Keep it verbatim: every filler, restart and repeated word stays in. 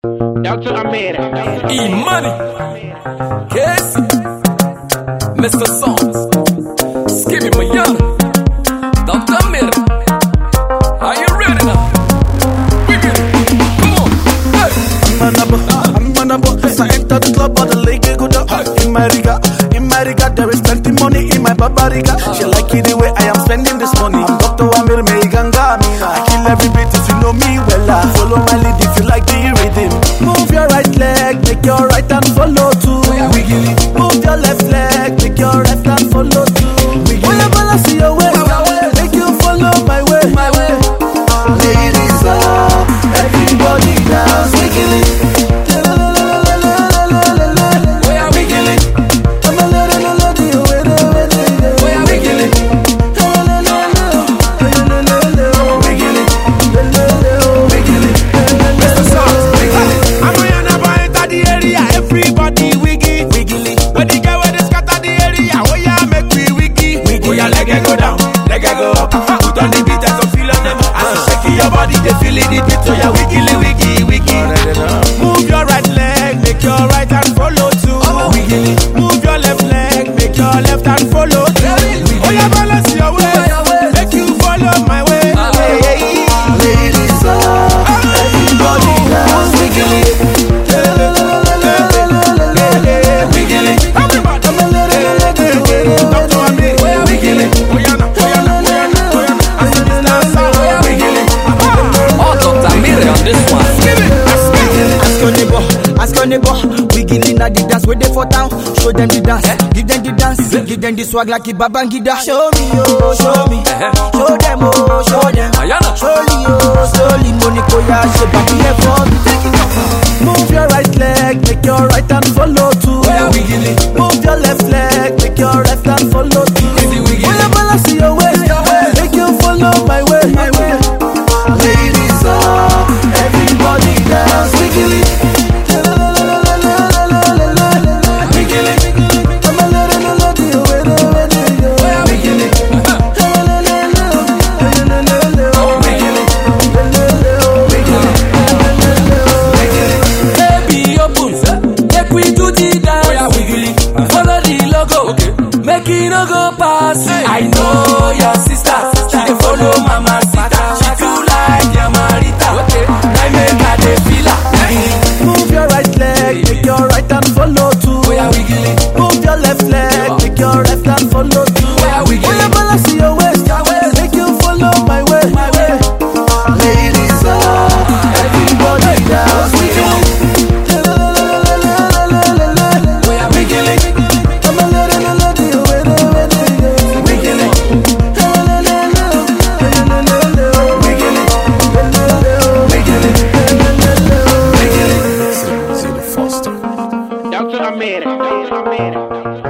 Doctor Amir. E-Money. Yes. Mister Songs. Skimmy Mayana. Doctor Amir. Are you ready now? We get it. Come on. Hey. I'm on a boat. As I enter the club, all the ladies go down. In my riga, in my riga, there is plenty money in my babariga. She like it the way I am spending this money. I'm Doctor Amir Meiganga. I kill every bit if you know me well. Follow my lead if you like the rhythm. Move your right leg, make your right hand follow too. Wiggly. Move your left leg, make your left hand follow too. Wiggly. Oh, yeah, balance your way, make you follow my way, my way. Ladies up, everybody dance, wiggly. They feeling it, it so yeah, wiggly, wiggy, wiggy. Move your right leg, make your right hand follow too. Wiggly. Move your left leg, make your left hand follow too. Oh yeah, balance your way, make you follow my way. Ladies up, everybody dance, wiggly. Wiggly. Everybody, Doctor Amir, wiggly. Oh yeah, no, oh yeah, no, oh yeah, no, oh yeah, no. I see this dance, wiggly. On this one. Ask your neighbor, ask your neighbor. Wiggly na the dance where they for town. Show them the dance, give them the dance, give them the swag like Babangida. Show me, oh, show me, show them, oh, show them. Slowly, oh, slowly, Monica, yeah, she baby for me. Move your right leg, make your right hand follow too. Move your left leg, make your left hand follow too. Oh, yeah, balance your waist, make you follow my way, my way. Ladies up, everybody dance, wiggly. Wiggly. I'm a little love you, wiggly. Baby, open, make we do the dance. Wiggly. Follow the logo, make it no go pass. I know your sister, she dey follow mama sita. She too like your marita. I make her dey feel her. Move your right leg, make your right hand follow too. Move your left leg, make your left hand follow too. Oh yeah, balance your waist, make you follow my way, my way. Ladies up, everybody dance, wiggly. I'm a little love you, wiggly. Doctor Amir.